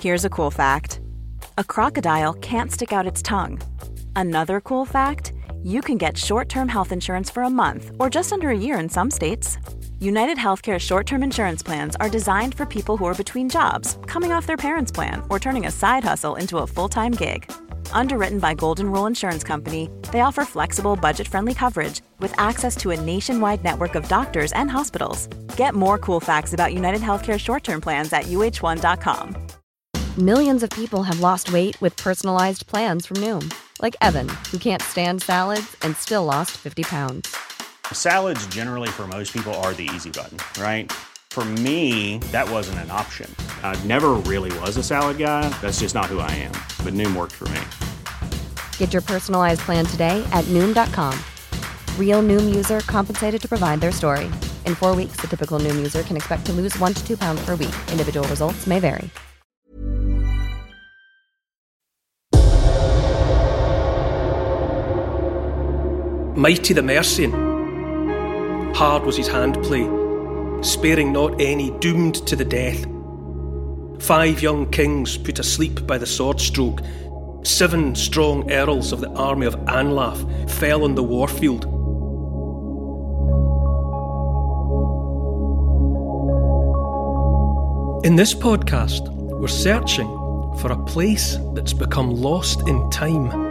Here's a cool fact. A crocodile can't stick out its tongue. Another cool fact, you can get short-term health insurance for a month or just under a year in some states. United Healthcare short-term insurance plans are designed for people who are between jobs, coming off their parents' plan, or turning a side hustle into a full-time gig. Underwritten by Golden Rule Insurance Company, they offer flexible, budget-friendly coverage with access to a nationwide network of doctors and hospitals. Get more cool facts about United Healthcare short-term plans at uh1.com. Millions of people have lost weight with personalized plans from Noom. Like Evan, who can't stand salads and still lost 50 pounds. Salads generally for most people are the easy button, right? For me, that wasn't an option. I never really was a salad guy. That's just not who I am. But Noom worked for me. Get your personalized plan today at Noom.com. Real Noom user compensated to provide their story. In 4 weeks, the typical Noom user can expect to lose 1 to 2 pounds per week. Individual results may vary. Mighty the Mercian. Hard was his handplay, sparing not any doomed to the death. 5 young kings put asleep by the sword stroke. 7 strong earls of the army of Anlaf fell on the warfield. In this podcast, we're searching for a place that's become lost in time.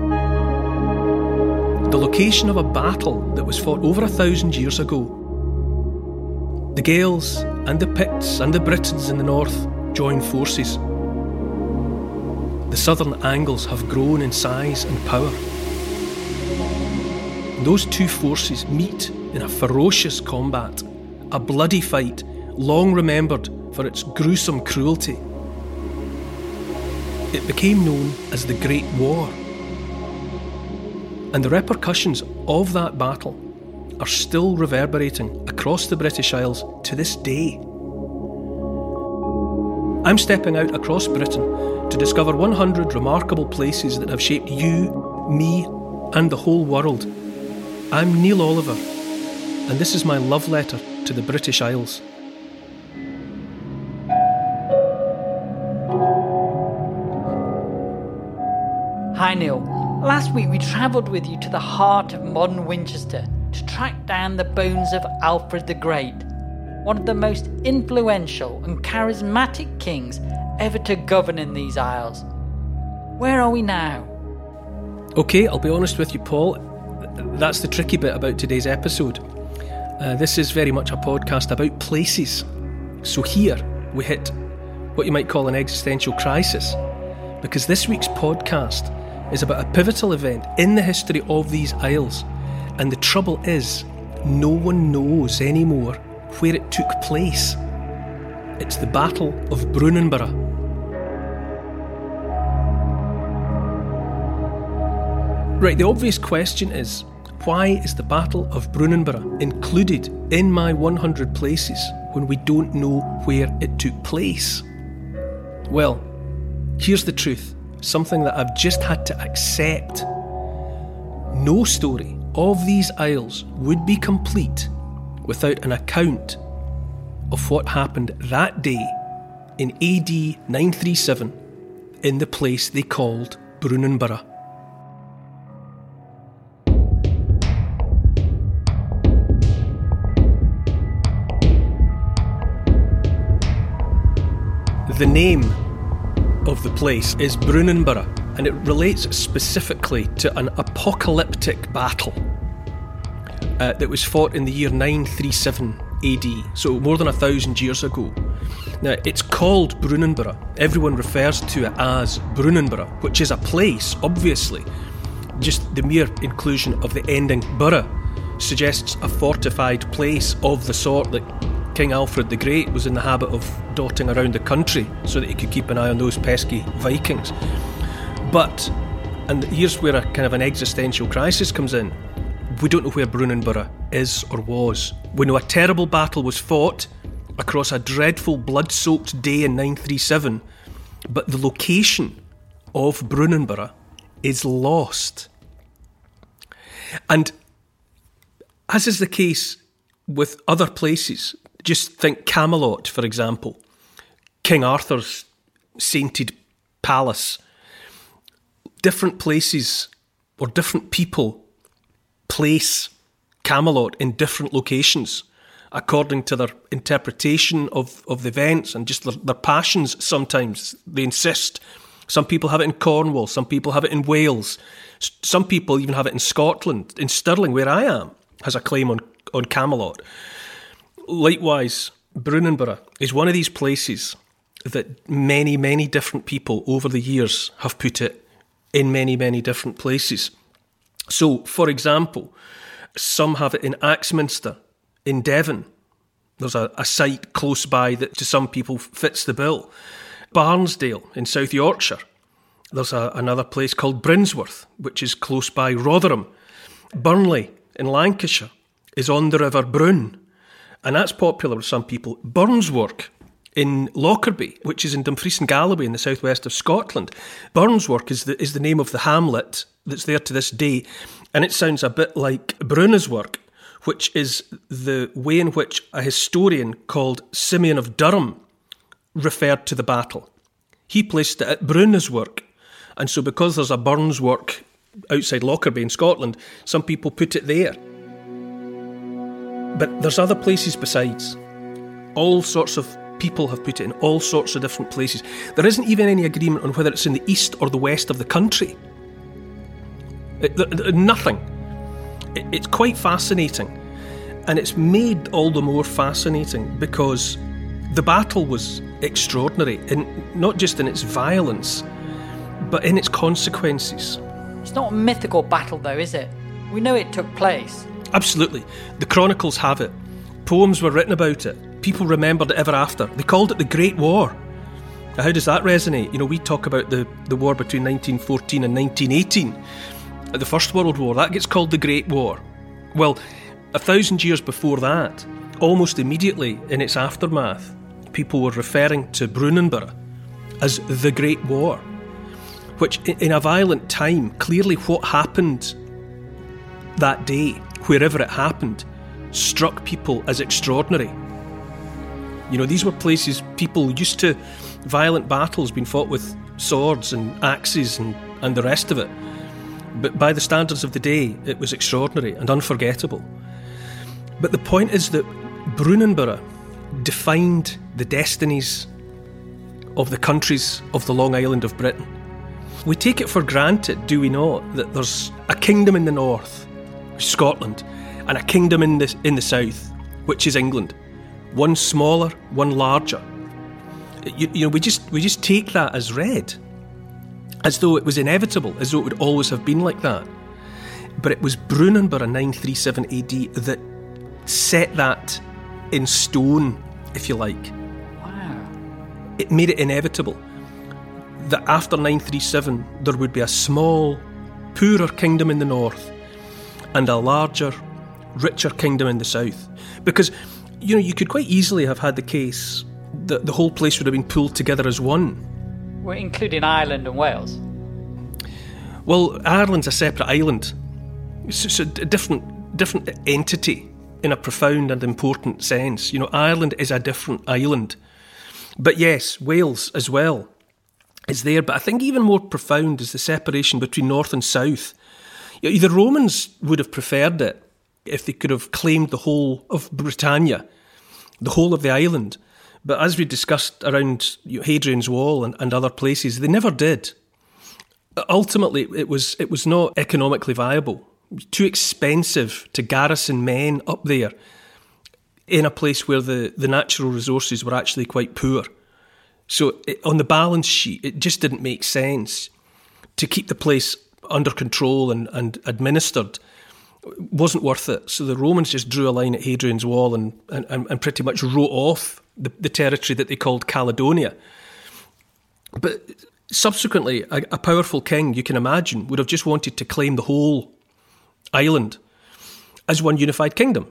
The location of a battle that was fought over 1,000 years ago. The Gaels and the Picts and the Britons in the north join forces. The southern Angles have grown in size and power. Those two forces meet in a ferocious combat, a bloody fight long remembered for its gruesome cruelty. It became known as the Great War. And the repercussions of that battle are still reverberating across the British Isles to this day. I'm stepping out across Britain to discover 100 remarkable places that have shaped you, me, and the whole world. I'm Neil Oliver, and this is my love letter to the British Isles. Hi Neil. Last week we travelled with you to the heart of modern Winchester to track down the bones of Alfred the Great, one of the most influential and charismatic kings ever to govern in these isles. Where are we now? Okay, I'll be honest with you, Paul. That's the tricky bit about today's episode. This is very much a podcast about places. So here we hit what you might call an existential crisis, because this week's podcast is about a pivotal event in the history of these isles, and the trouble is, no one knows anymore where it took place. It's the Battle of Brunanburh. Right, the obvious question is, why is the Battle of Brunanburh included in my 100 places when we don't know where it took place? Well, here's the truth. Something that I've just had to accept. No story of these isles would be complete without an account of what happened that day in AD 937 in the place they called Brunanburh. The name of the place is Brunanburh, and it relates specifically to an apocalyptic battle that was fought in the year 937 AD, so more than 1,000 years ago. Now, it's called Brunanburh. Everyone refers to it as Brunanburh, which is a place, obviously. Just the mere inclusion of the ending burh suggests a fortified place of the sort that King Alfred the Great was in the habit of dotting around the country so that he could keep an eye on those pesky Vikings. But, and here's where a kind of an existential crisis comes in, we don't know where Brunanburh is or was. We know a terrible battle was fought across a dreadful blood-soaked day in 937, but the location of Brunanburh is lost. And as is the case with other places, just think Camelot, for example. King Arthur's sainted palace. Different places or different people place Camelot in different locations according to their interpretation of the events and just their passions sometimes. They insist. Some people have it in Cornwall, some people have it in Wales, some people even have it in Scotland. In Stirling, where I am, has a claim on Camelot. Likewise, Brunanburgh is one of these places that many, many different people over the years have put it in many, many different places. So, for example, some have it in Axminster, in Devon. There's a site close by that to some people fits the bill. Barnsdale in South Yorkshire. There's another place called Brinsworth, which is close by Rotherham. Burnley in Lancashire is on the River Brun, and that's popular with some people. Burnswork in Lockerbie, which is in Dumfries and Galloway in the southwest of Scotland. Burnswork is the name of the hamlet that's there to this day, and it sounds a bit like Brunaswork, which is the way in which a historian called Simeon of Durham referred to the battle. He placed it at Brunaswork, and so because there's a Burnswork outside Lockerbie in Scotland, some people put it there. But there's other places besides. All sorts of people have put it in all sorts of different places. There isn't even any agreement on whether it's in the east or the west of the country. Nothing. It's quite fascinating. And it's made all the more fascinating because the battle was extraordinary, not just in its violence, but in its consequences. It's not a mythical battle though, is it? We know it took place. Absolutely. The chronicles have it. Poems were written about it. People remembered it ever after. They called it the Great War. Now, how does that resonate? We talk about the war between 1914 and 1918. The First World War, that gets called the Great War. Well, 1,000 years before that, almost immediately in its aftermath, people were referring to Brunanburgh as the Great War, which in a violent time, clearly what happened that day, wherever it happened, struck people as extraordinary. These were places people used to violent battles being fought with swords and axes and the rest of it. But by the standards of the day, it was extraordinary and unforgettable. But the point is that Brunanburgh defined the destinies of the countries of the Long Island of Britain. We take it for granted, do we not, that there's a kingdom in the north, Scotland, and a kingdom in the south, which is England. One smaller, one larger. We just take that as read, as though it was inevitable, as though it would always have been like that. But it was Brunanburgh in 937 AD that set that in stone, if you like. Wow. It made it inevitable that after 937 there would be a small, poorer kingdom in the north and a larger, richer kingdom in the south. Because, you could quite easily have had the case that the whole place would have been pulled together as one. We're including Ireland and Wales. Well, Ireland's a separate island. It's a different entity in a profound and important sense. Ireland is a different island. But yes, Wales as well is there. But I think even more profound is the separation between north and south. The Romans would have preferred it if they could have claimed the whole of Britannia, the whole of the island. But as we discussed around Hadrian's Wall and other places, they never did. Ultimately, it was not economically viable. It was too expensive to garrison men up there in a place where the natural resources were actually quite poor. So on the balance sheet, it just didn't make sense to keep the place under control and administered. It wasn't worth it. So the Romans just drew a line at Hadrian's Wall and pretty much wrote off the territory that they called Caledonia. But subsequently, a powerful king, you can imagine, would have just wanted to claim the whole island as one unified kingdom.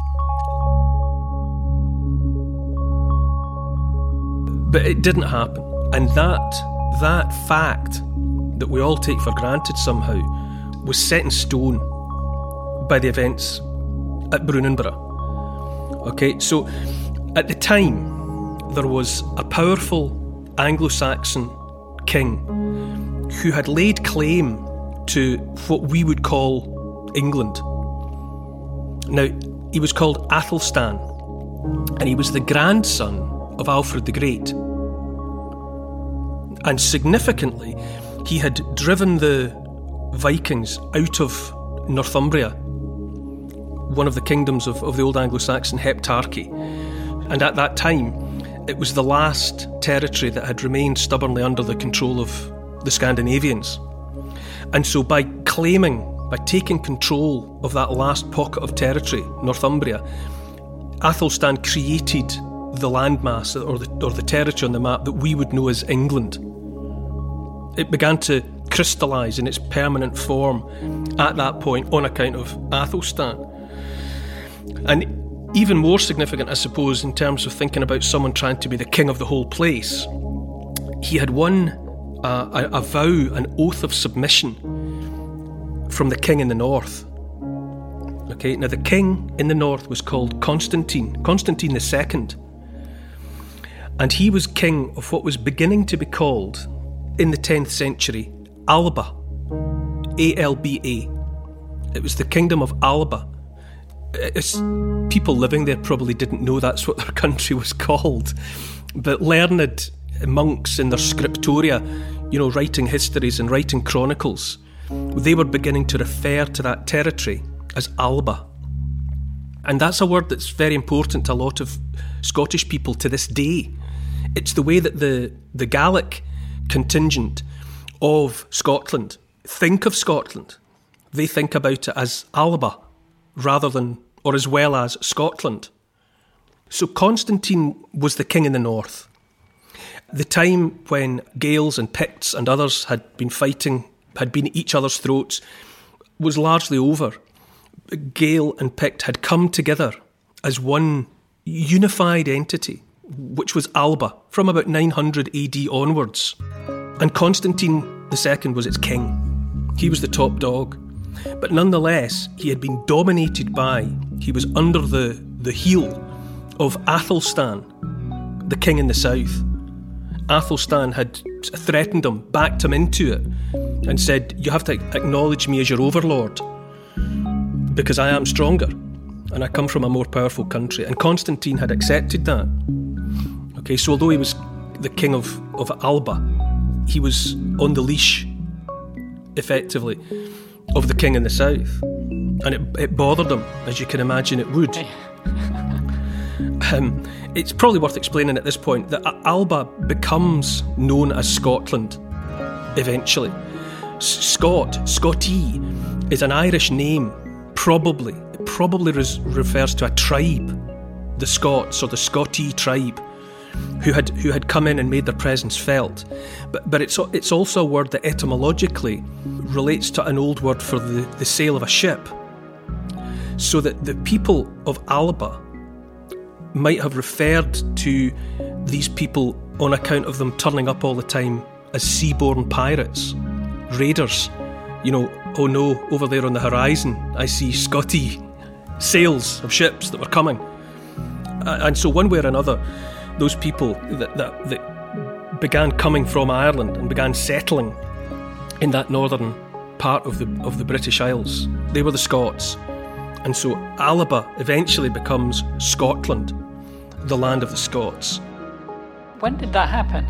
But it didn't happen. And that fact that we all take for granted somehow was set in stone by the events at Brunanburgh. Okay, so at the time, there was a powerful Anglo-Saxon king who had laid claim to what we would call England. Now, he was called Athelstan, and he was the grandson of Alfred the Great. And significantly, he had driven the Vikings out of Northumbria, one of the kingdoms of the old Anglo-Saxon heptarchy. And at that time, it was the last territory that had remained stubbornly under the control of the Scandinavians. And so by taking control of that last pocket of territory, Northumbria, Athelstan created the landmass or the territory on the map that we would know as England. It began to crystallise in its permanent form at that point on account of Athelstan. And even more significant, I suppose, in terms of thinking about someone trying to be the king of the whole place, he had won a vow, an oath of submission from the king in the north. Okay, now the king in the north was called Constantine II, and he was king of what was beginning to be called, in the 10th century, Alba, A-L-B-A. It was the kingdom of Alba. People living there probably didn't know that's what their country was called, but learned monks in their scriptoria, writing histories and writing chronicles, they were beginning to refer to that territory as Alba. And that's a word that's very important to a lot of Scottish people to this day. It's the way that the Gaelic contingent of Scotland think of Scotland. They think about it as Alba rather than, or as well as, Scotland. So Constantine was the king in the north. The time when Gaels and Picts and others had been at each other's throats, was largely over. Gael and Pict had come together as one unified entity, which was Alba, from about 900 AD onwards. And Constantine II was its king. He was the top dog. But nonetheless, he had been dominated by, he was under the heel of Athelstan, the king in the south. Athelstan had threatened him, backed him into it, and said, you have to acknowledge me as your overlord, because I am stronger, and I come from a more powerful country. And Constantine had accepted that. Okay, so although he was the king of Alba, he was on the leash, effectively, of the king in the south. And it bothered him, as you can imagine it would. It's probably worth explaining at this point that Alba becomes known as Scotland eventually. Scottie is an Irish name, probably. It probably refers to a tribe, the Scots or the Scottie tribe, who had come in and made their presence felt. But it's also a word that etymologically relates to an old word for the sail of a ship. So that the people of Alba might have referred to these people on account of them turning up all the time as seaborne pirates, raiders. Oh no, over there on the horizon I see Scottie sails of ships that were coming. And so one way or another, those people that began coming from Ireland and began settling in that northern part of the British Isles, they were the Scots. And so Alba eventually becomes Scotland, the land of the Scots. When did that happen?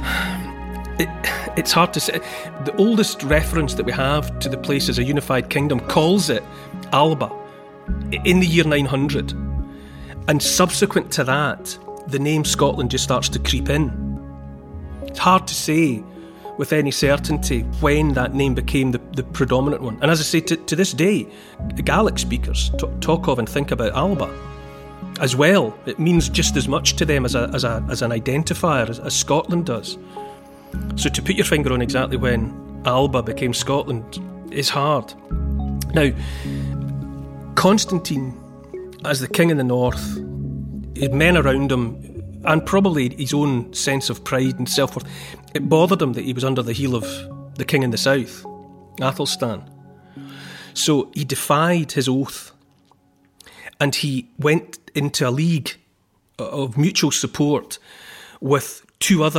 It's hard to say. The oldest reference that we have to the place as a unified kingdom calls it Alba in the year 900. And subsequent to that, the name Scotland just starts to creep in. It's hard to say with any certainty when that name became the predominant one. And as I say, to this day, the Gaelic speakers talk of and think about Alba as well. It means just as much to them as an identifier as Scotland does. So to put your finger on exactly when Alba became Scotland is hard. Now, Constantine, as the king in the north, his men around him, and probably his own sense of pride and self-worth, it bothered him that he was under the heel of the king in the south, Athelstan. So he defied his oath, and he went into a league of mutual support with two other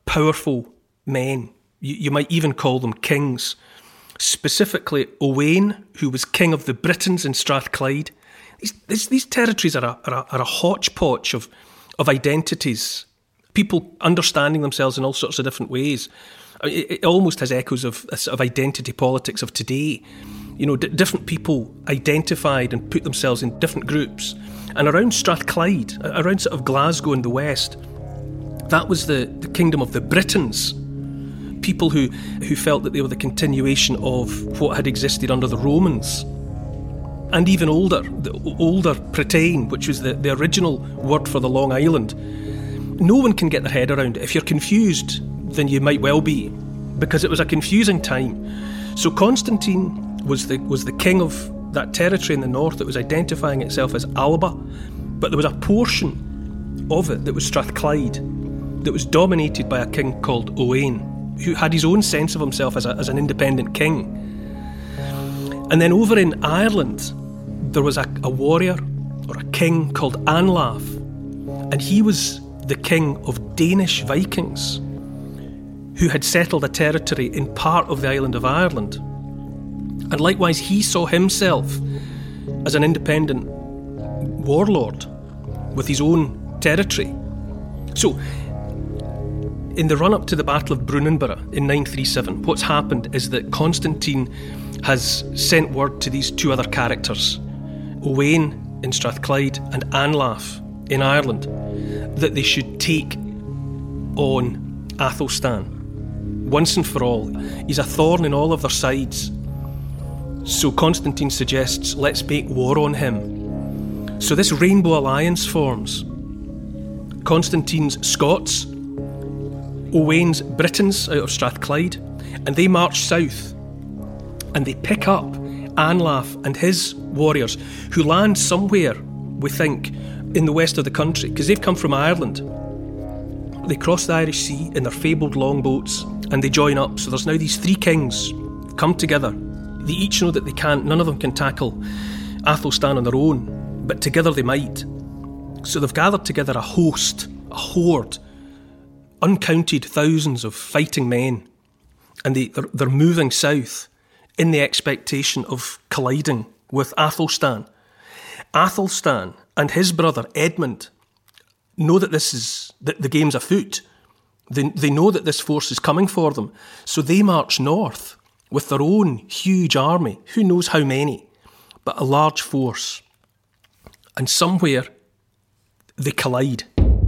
powerful men. You might even call them kings. Specifically, Owain, who was king of the Britons in Strathclyde. These territories are a hodgepodge of identities, people understanding themselves in all sorts of different ways. It almost has echoes of identity politics of today. Different people identified and put themselves in different groups. And around Strathclyde, around sort of Glasgow in the west, that was the kingdom of the Britons. People who felt that they were the continuation of what had existed under the Romans. And even older, the older Bretagne, which was the original word for the Long Island. No one can get their head around it. If you're confused, then you might well be, because it was a confusing time. So Constantine was the king of that territory in the north that was identifying itself as Alba, but there was a portion of it that was Strathclyde that was dominated by a king called Owain, who had his own sense of himself as an independent king. And then over in Ireland, there was a warrior or a king called Anlaf, and he was the king of Danish Vikings who had settled a territory in part of the island of Ireland. And likewise, he saw himself as an independent warlord with his own territory. So, in the run-up to the Battle of Brunanburh in 937, what's happened is that Constantine has sent word to these two other characters, Owain in Strathclyde and Anlaf in Ireland, that they should take on Athelstan once and for all. He's a thorn in all of their sides. So Constantine suggests, let's make war on him. So this Rainbow Alliance forms. Constantine's Scots, Owain's Britons out of Strathclyde, and they march south and they pick up Anlaf and his warriors, who land somewhere, we think, in the west of the country, because they've come from Ireland. They cross the Irish Sea in their fabled longboats and they join up. So there's now these three kings come together. They each know that none of them can tackle Athelstan on their own, but together they might. So they've gathered together a host, a horde, uncounted thousands of fighting men, and they're moving south in the expectation of colliding with Athelstan. Athelstan and his brother Edmund know that the game's afoot. They know that this force is coming for them, so they march north with their own huge army, who knows how many, but a large force. And somewhere they collide.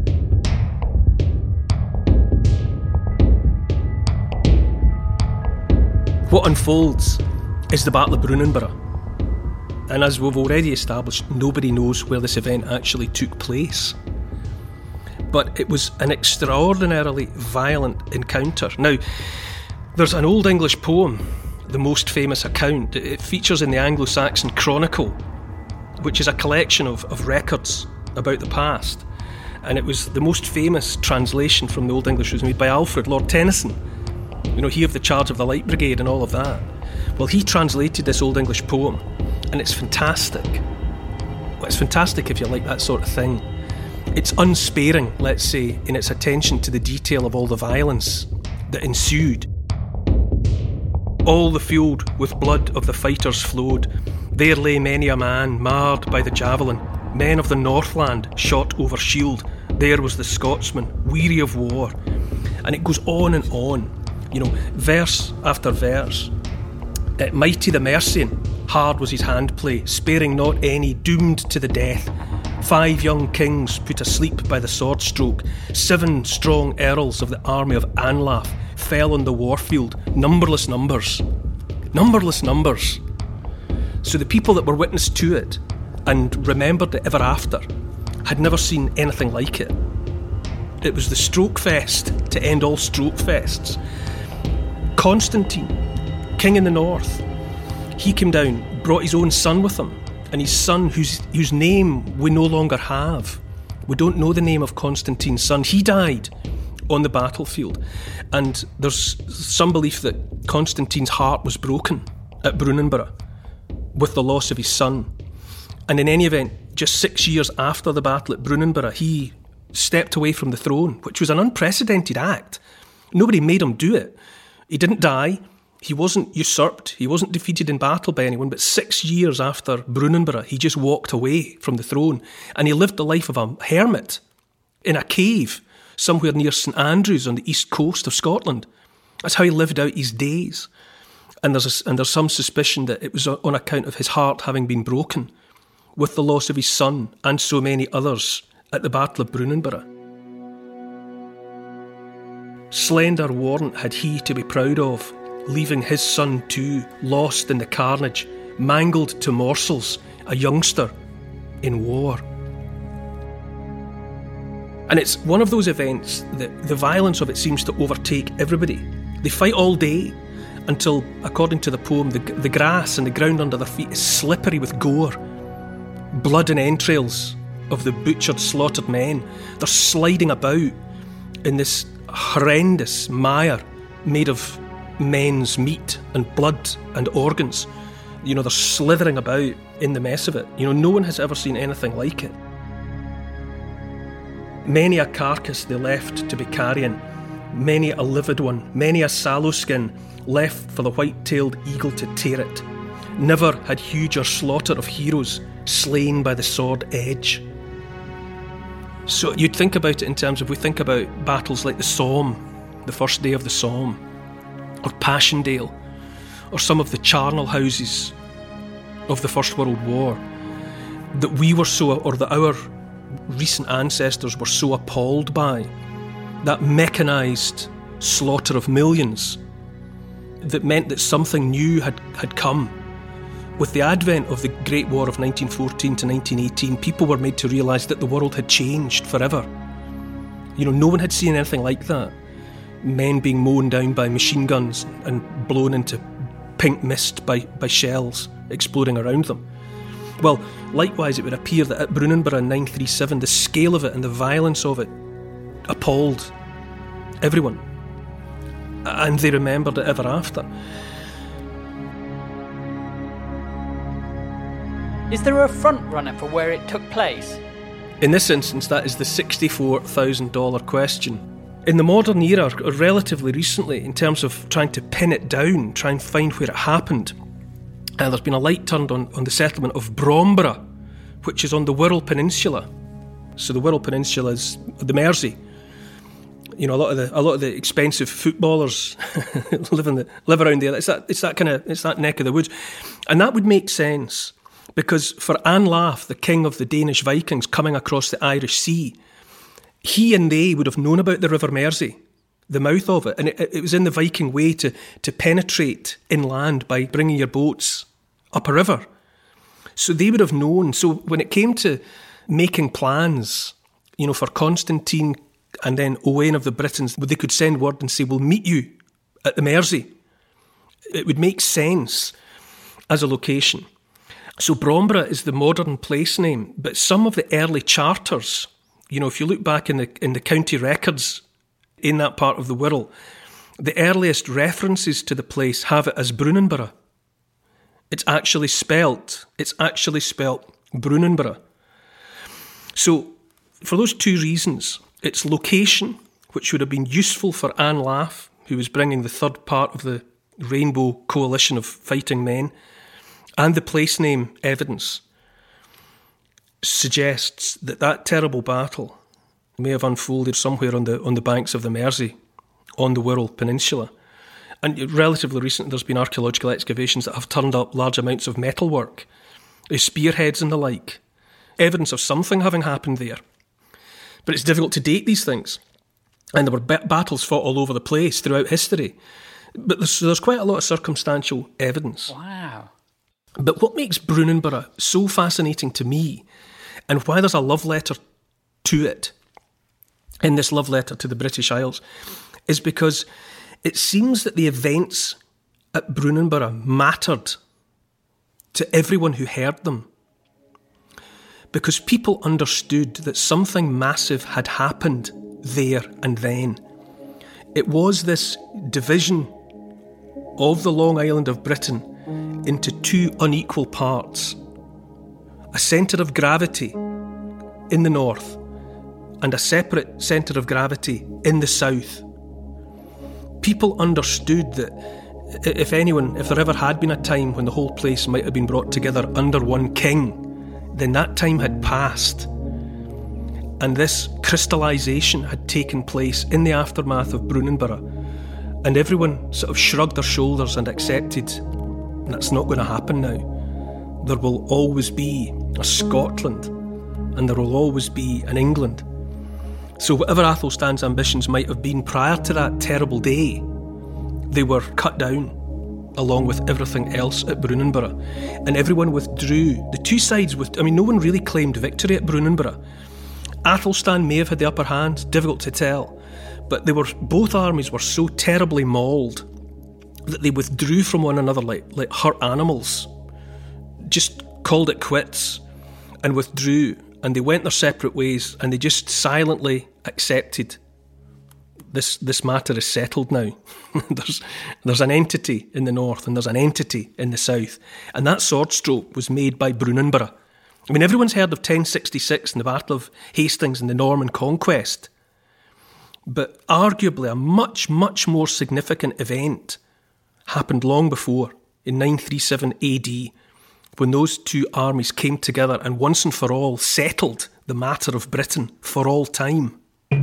What unfolds is the Battle of Brunanburh. And as we've already established, nobody knows where this event actually took place. But it was an extraordinarily violent encounter. Now, there's an Old English poem, the most famous account. It features in the Anglo-Saxon Chronicle, which is a collection of records about the past. And it was the most famous translation from the Old English was made by Alfred, Lord Tennyson. He of the Charge of the Light Brigade and all of that. Well, he translated this Old English poem, and it's fantastic. Well, it's fantastic if you like that sort of thing. It's unsparing, let's say, in its attention to the detail of all the violence that ensued. All the field with blood of the fighters flowed. There lay many a man marred by the javelin. Men of the Northland shot over shield. There was the Scotsman, weary of war. And it goes on and on. Verse after verse. Mighty the Mercian, hard was his handplay, sparing not any, doomed to the death. 5 young kings put asleep by the sword stroke. 7 strong earls of the army of Anlaf fell on the warfield. Numberless numbers. Numberless numbers. So the people that were witness to it and remembered it ever after had never seen anything like it. It was the stroke fest to end all stroke fests. Constantine, king in the north, he came down, brought his own son with him, and his son, whose name we no longer have. We don't know the name of Constantine's son. He died on the battlefield. And there's some belief that Constantine's heart was broken at Brunanburh with the loss of his son. And in any event, just 6 years after the battle at Brunanburh, he stepped away from the throne, which was an unprecedented act. Nobody made him do it. He didn't die. He wasn't usurped. He wasn't defeated in battle by anyone. But 6 years after Brunanburh, he just walked away from the throne. And he lived the life of a hermit in a cave somewhere near St Andrews on the east coast of Scotland. That's how he lived out his days. And there's some suspicion that it was on account of his heart having been broken with the loss of his son and so many others at the Battle of Brunanburh. Slender warrant had he to be proud of, leaving his son too, lost in the carnage, mangled to morsels, a youngster in war. And it's one of those events that the violence of it seems to overtake everybody. They fight all day until, according to the poem, the grass and the ground under their feet is slippery with gore. Blood and entrails of the butchered, slaughtered men. They're sliding about in this horrendous mire made of men's meat and blood and organs. You know, they're slithering about in the mess of it. You know, no one has ever seen anything like it. Many a carcass they left to be carrion, many a livid one, many a sallow skin left for the white-tailed eagle to tear it. Never had huger slaughter of heroes slain by the sword edge. So you'd think about it in terms of, we think about battles like the Somme, the first day of the Somme, or Passchendaele, or some of the charnel houses of the First World War, that we were so, or that our recent ancestors were so appalled by, that mechanised slaughter of millions, that meant that something new had come. With the advent of the Great War of 1914 to 1918, people were made to realise that the world had changed forever. You know, no one had seen anything like that. Men being mown down by machine guns and blown into pink mist by shells exploding around them. Well, likewise, it would appear that at Brunanburh in 937, the scale of it and the violence of it appalled everyone. And they remembered it ever after. Is there a front runner for where it took place? In this instance, that is the $64,000 question. In the modern era, or relatively recently, in terms of trying to pin it down, try and find where it happened, there's been a light turned on the settlement of Bromborough, which is on the Wirral Peninsula. So the Wirral Peninsula is the Mersey. You know, a lot of the expensive footballers live around there. It's that neck of the woods, and that would make sense because for Anlaf, the king of the Danish Vikings coming across the Irish Sea, he and they would have known about the River Mersey, the mouth of it, and it was in the Viking way to penetrate inland by bringing your boats up a river. So they would have known. So when it came to making plans, you know, for Constantine and then Owain of the Britons, they could send word and say, we'll meet you at the Mersey. It would make sense as a location. So Bromborough is the modern place name, but some of the early charters, you know, if you look back in the county records in that part of the Wirral, the earliest references to the place have it as Brunanburh. It's actually spelt Brunanburh. So for those two reasons, its location, which would have been useful for Anlaf, who was bringing the third part of the Rainbow Coalition of fighting men, and the place name evidence suggests that terrible battle may have unfolded somewhere on the banks of the Mersey, on the Wirral Peninsula. And relatively recently, there's been archaeological excavations that have turned up large amounts of metalwork, spearheads and the like, evidence of something having happened there. But it's difficult to date these things. And there were battles fought all over the place throughout history. But there's quite a lot of circumstantial evidence. Wow. But what makes Brunanburh so fascinating to me, and why there's a love letter to it, in this love letter to the British Isles, is because it seems that the events at Brunanburh mattered to everyone who heard them. Because people understood that something massive had happened there and then. It was this division of the Long Island of Britain into two unequal parts. A centre of gravity in the north and a separate centre of gravity in the south. people understood that if there ever had been a time when the whole place might have been brought together under one king, then that time had passed. And this crystallisation had taken place in the aftermath of Brunanburh. And everyone sort of shrugged their shoulders and accepted that's not going to happen now. There will always be a Scotland, and there will always be an England. So whatever Athelstan's ambitions might have been prior to that terrible day, they were cut down, along with everything else at Brunanburh. And everyone withdrew. The two sides no one really claimed victory at Brunanburh. Athelstan may have had the upper hand, difficult to tell, but both armies were so terribly mauled that they withdrew from one another like hurt animals, just called it quits and withdrew, and they went their separate ways, and they just silently accepted this matter is settled now. There's an entity in the north and there's an entity in the south, and that sword stroke was made by Brunanburh. I mean, everyone's heard of 1066 and the Battle of Hastings and the Norman Conquest, but arguably a much, much more significant event happened long before, in 937 AD, when those two armies came together and once and for all settled the matter of Britain for all time.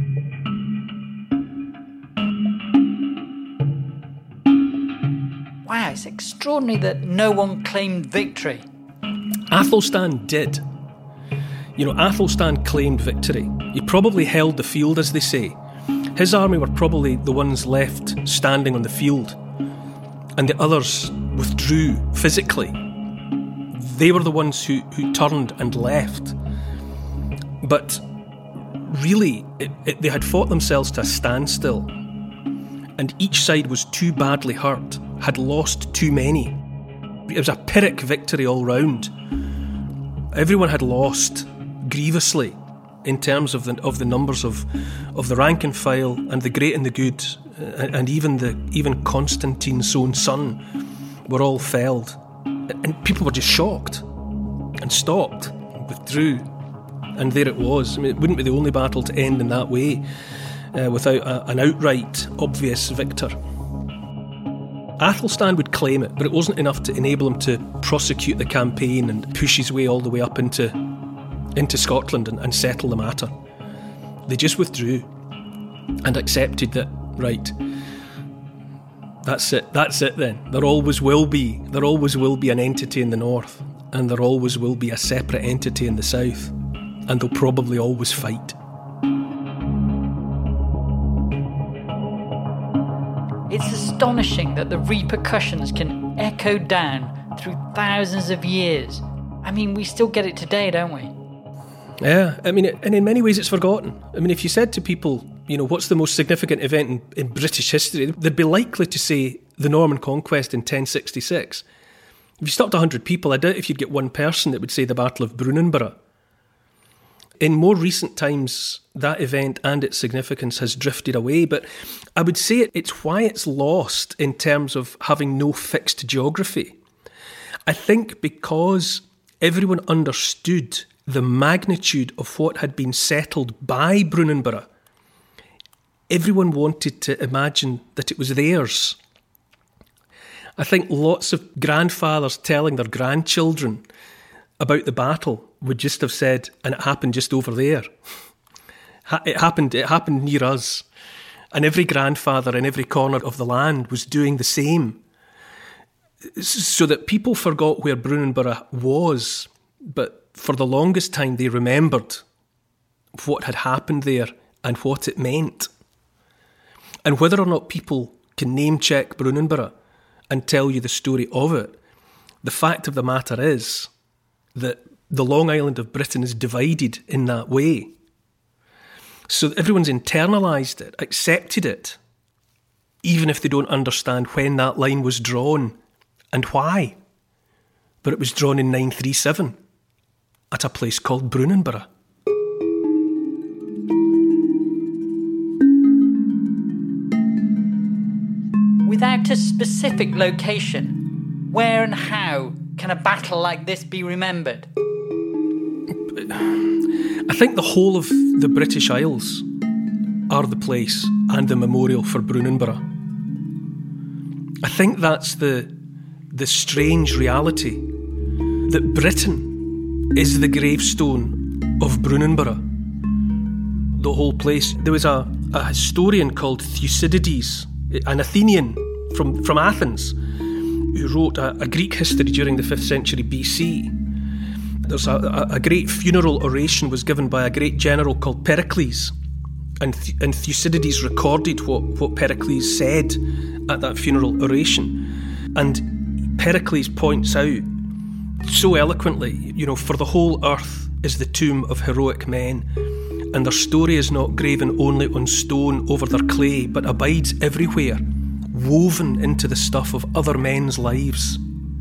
Wow, it's extraordinary that no one claimed victory. Athelstan did. Athelstan claimed victory. He probably held the field, as they say. His army were probably the ones left standing on the field, and the others withdrew physically. They were the ones who turned and left. But really, they had fought themselves to a standstill, and each side was too badly hurt, had lost too many. It was a Pyrrhic victory all round. Everyone had lost grievously in terms of the numbers of the rank and file and the great and the good, and even Constantine's own son were all felled. And people were just shocked and stopped and withdrew. And there it was. I mean, it wouldn't be the only battle to end in that way without an outright obvious victor. Athelstan would claim it, but it wasn't enough to enable him to prosecute the campaign and push his way all the way up into Scotland and settle the matter. They just withdrew and accepted that, right, that's it then. There always will be an entity in the north, and there always will be a separate entity in the south, and they'll probably always fight. It's astonishing that the repercussions can echo down through thousands of years. I mean, we still get it today, don't we? Yeah, I mean, and in many ways it's forgotten. I mean, if you said to people, what's the most significant event in British history, they'd be likely to say the Norman Conquest in 1066. If you stopped 100 people, I doubt if you'd get one person that would say the Battle of Brunanburh. In more recent times, that event and its significance has drifted away, but I would say it's why it's lost in terms of having no fixed geography. I think because everyone understood the magnitude of what had been settled by Brunanburh, everyone wanted to imagine that it was theirs. I think lots of grandfathers telling their grandchildren about the battle would just have said, and it happened just over there. It happened near us. And every grandfather in every corner of the land was doing the same. So that people forgot where Brunanburh was, but for the longest time they remembered what had happened there and what it meant. And whether or not people can name-check Brunanburh and tell you the story of it, the fact of the matter is that the Long Island of Britain is divided in that way. So everyone's internalised it, accepted it, even if they don't understand when that line was drawn and why. But it was drawn in 937 at a place called Brunanburh. Without a specific location, where and how can a battle like this be remembered? I think the whole of the British Isles are the place and the memorial for Brunanburh. I think that's the strange reality, that Britain is the gravestone of Brunanburgh. The whole place. There was a historian called Thucydides, an Athenian from Athens, who wrote a Greek history during the 5th century BC. There's a great funeral oration was given by a great general called Pericles, and Thucydides recorded what Pericles said at that funeral oration. And Pericles points out so eloquently, for the whole earth is the tomb of heroic men, and their story is not graven only on stone over their clay, but abides everywhere, woven into the stuff of other men's lives.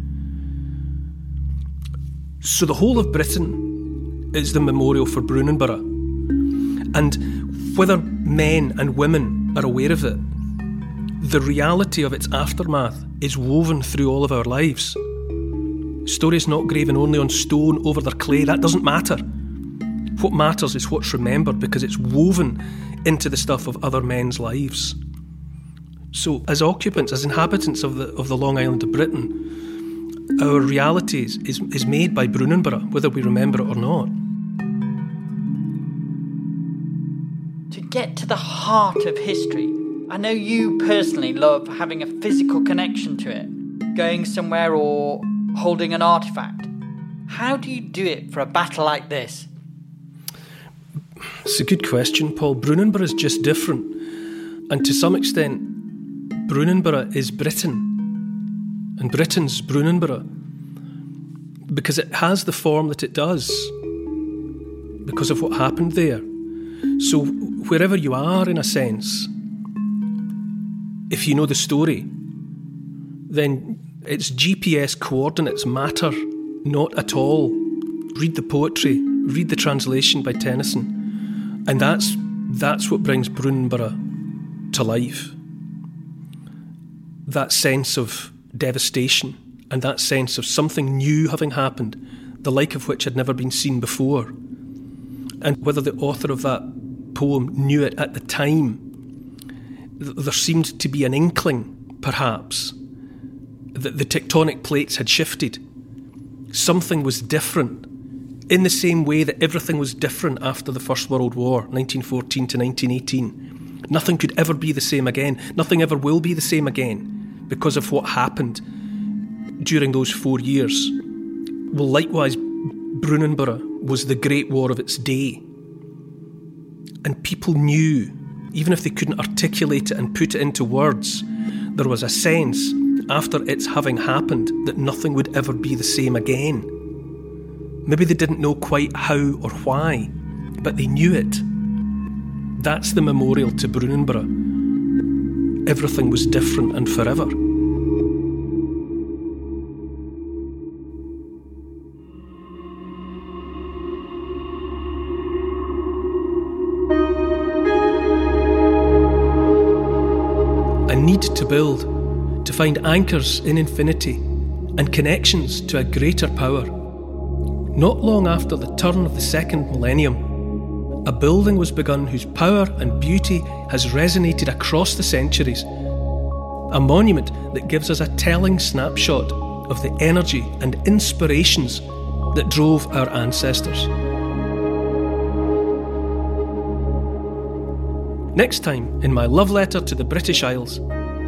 So the whole of Britain is the memorial for Brunanburgh. And whether men and women are aware of it, the reality of its aftermath is woven through all of our lives. Stories not graven only on stone over their clay, that doesn't matter. What matters is what's remembered, because it's woven into the stuff of other men's lives. So as occupants, as inhabitants of the Long Island of Britain, our reality is made by Brunanburgh, whether we remember it or not. To get to the heart of history, I know you personally love having a physical connection to it, going somewhere or holding an artefact. How do you do it for a battle like this? It's a good question, Paul. Brunanburgh is just different. And to some extent, Brunanburgh is Britain. And Britain's Brunanburgh. Because it has the form that it does. Because of what happened there. So wherever you are, in a sense, if you know the story, then its GPS coordinates matter not at all. Read the poetry, read the translation by Tennyson. And that's what brings Brunanburgh to life. That sense of devastation and that sense of something new having happened, the like of which had never been seen before. And whether the author of that poem knew it at the time, there seemed to be an inkling, perhaps, that the tectonic plates had shifted. Something was different. In the same way that everything was different after the First World War, 1914 to 1918. Nothing could ever be the same again. Nothing ever will be the same again because of what happened during those 4 years. Well, likewise, Brunanburgh was the great war of its day. And people knew, even if they couldn't articulate it and put it into words, there was a sense, after its having happened, that nothing would ever be the same again. Maybe they didn't know quite how or why, but they knew it. That's the memorial to Brunanburgh. Everything was different and forever. A need to build, to find anchors in infinity and connections to a greater power. Not long after the turn of the second millennium, a building was begun whose power and beauty has resonated across the centuries. A monument that gives us a telling snapshot of the energy and inspirations that drove our ancestors. Next time in my love letter to the British Isles.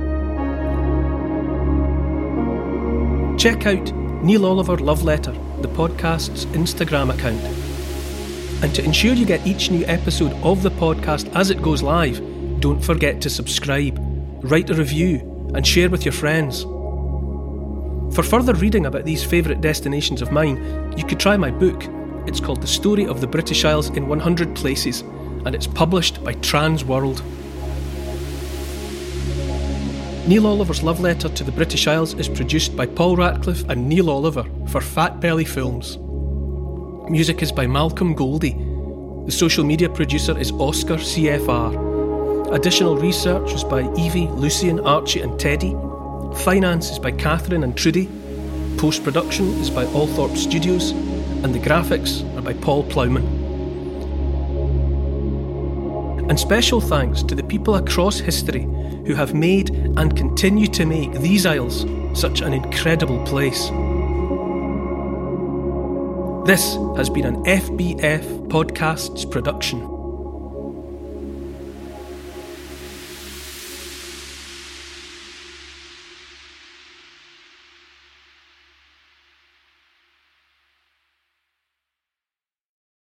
Check out Neil Oliver Love Letter, the podcast's Instagram account. And to ensure you get each new episode of the podcast as it goes live, don't forget to subscribe, write a review, and share with your friends. For further reading about these favourite destinations of mine, you could try my book. It's called The Story of the British Isles in 100 Places, and it's published by Transworld. Neil Oliver's Love Letter to the British Isles is produced by Paul Ratcliffe and Neil Oliver for Fat Belly Films. Music is by Malcolm Goldie. The social media producer is Oscar CFR. Additional research was by Evie, Lucian, Archie and Teddy. Finance is by Catherine and Trudy. Post-production is by Althorpe Studios. And the graphics are by Paul Plowman. And special thanks to the people across history who have made and continue to make these Isles such an incredible place. This has been an FBF Podcasts production.